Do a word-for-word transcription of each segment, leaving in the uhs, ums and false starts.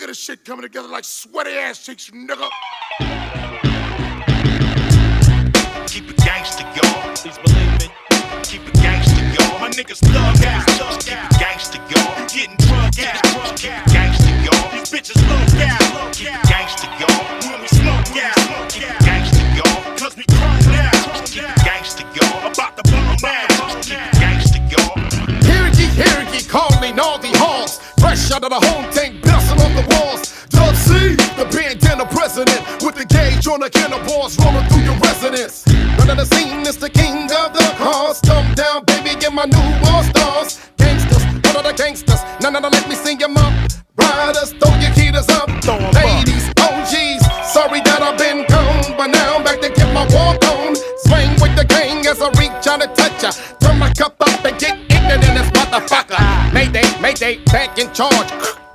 of this shit coming together like sweaty ass cheeks, nigga. Keep it gangsta, y'all. Please believe it. Keep it gangsta, y'all. My niggas thug out. Keep it gangsta, y'all. You getting drunk out. Keep it gangsta, y'all. These bitches look out. Keep it gangsta, y'all. When we smoke out. Keep it gangsta, y'all. Cause we crunk out. Keep it gangsta, y'all. About to bomb out. Keep it gangsta, y'all. Hear ye, hear ye, calling all the halls. Fresh out of the home tank, bouncing off the walls. Dub C, the bandana president, with the gauge on the cannonballs rolling through your residence. None of the scene is the king of the cars. Thumb down, baby, get my new all stars. Gangsters, one of the gangsters. None of them let me sing them up. Riders, throw your heaters up. Ladies, O Gs, sorry that I've been gone, but now I'm back to get my walk on. Swing with the gang as I reach out and touch ya. Turn my cup up and get ignorant in this motherfucker. Mayday, mayday, back in charge.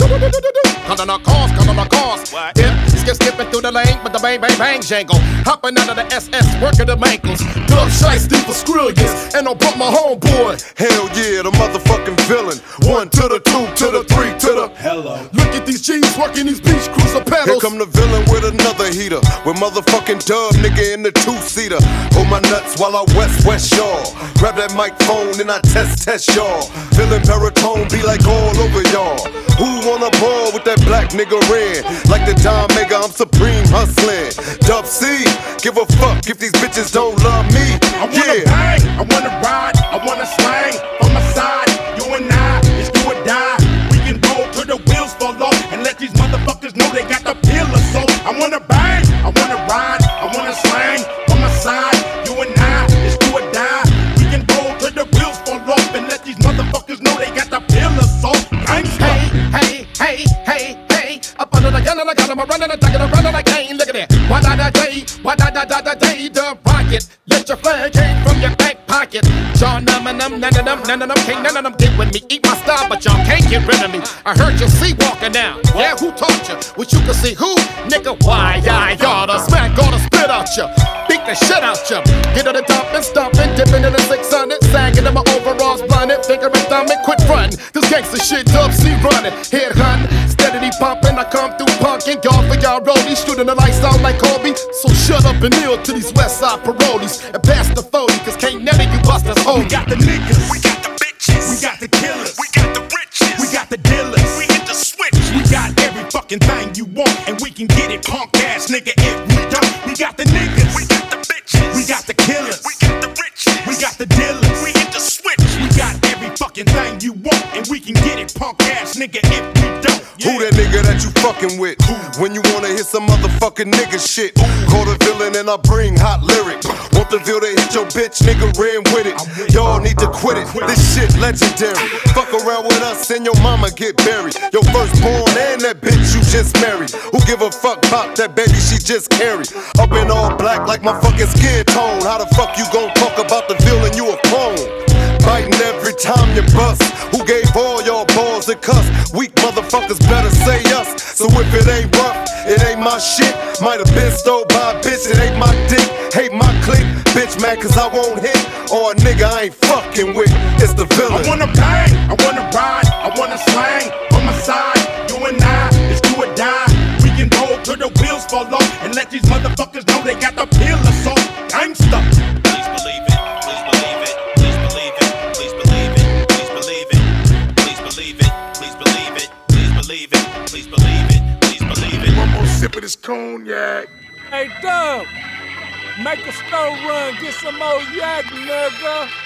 Cut on our cars, cut on our cars. Dip, skip, skipping through the lane, but the bang, bang, bang jangle. Hopping out of the S S, working the ankles. Dub shiesty for Skrillions, and I brought my homeboy. Hell yeah, the motherfucking villain. One to the two, to the three, to the hello. Look at these G's working these beach cruiser pedals. Here come the villain with another heater. With motherfucking Dub, nigga in the two-seater. Hold my nuts while I west, west y'all. Grab that microphone and I test, test y'all. Villain baritone be like all over y'all. Who wanna ball with that black nigga red? Like the Don Mega, I'm supreme hustling. Dub C, give a fuck if these bitches don't love me. I wanna Yeah. bang, I wanna ride, I wanna slang. On my side, you and I, it's do or die. We can roll till the wheels fall off and let these motherfuckers know they got the pill or so. I wanna bang, I wanna ride, I wanna slang. On my side, you and I, it's do or die. We can roll till the wheels fall off and let these motherfuckers know they got the pill or so. Gangsta. Hey, hey, hey, hey. Up under the gun and I got him a running, I take it a running again. Look at that. Why da da day, why da da da da day, the rocket. Let your flag hang from your back pocket. Y'all num and num, none of them, none of them, can't none of them get with me. Eat my style, but y'all can't get rid of me. I heard you see walking down. Yeah, who taught you? Wish you could see who? Nigga, why I oughta smack, oughta spit out ya. Beat the shit out ya. Get to the top and stomp and dipping in the six hundred. Sagging in my overalls, blinded, finger and thumb and quit frontin'. This gangsta shit, Dub C running. Head hunting, steadily pumping. I come through punkin', y'all for y'all rollies. Shooting the lights out like Kobe. So shut up and kneel to these West Side parolees. And pass the forty, cause can't none of you busters hold. We got the niggas, We got the bitches. we got the killers, We got the riches. we got the dealers. We hit the switch. We got every fucking thing you want, and we can get it, punk ass nigga, if we don't. We got the niggas, We got the bitches. we got the killers, We got the riches. we got the dealers. We hit the switch. We got every fucking thing you want, and we can get it, punk ass nigga, if we don't. Who that nigga that you fucking with? When you wanna hear some motherfucking nigga shit. Call the villain and I bring hot lyrics. Want the Ville to hit your bitch, nigga, ran with it. Y'all need to quit it, this shit legendary. Fuck around with us and your mama get buried. Your firstborn and that bitch you just married. Who give a fuck about that baby she just carried? Up in all black like my fucking skin tone. How the fuck you gon' talk about the villain, you a clone? Biting every time you bust. Who gave all y'all balls and cuss? Weak motherfuckers better say us. So if it ain't rough, it ain't my shit. Might have been stole by a bitch, it ain't my dick. Hate my clique, bitch man, cause I won't hit. Or a nigga I ain't fucking with. It's the villain. I wanna bang, I wanna ride, I wanna slang. On my side, you and I, it's do or die. We can roll till the wheels fall off and let these motherfuckers know they got the pill or so. Gangsta. Please believe it. Please believe it. Please believe it. Please believe it. Please believe it. Please believe it. Please believe it. Please believe it. Please believe it. Please believe it. One more sip of this cognac. Hey, Dub, make a store run, get some more yak, nigga.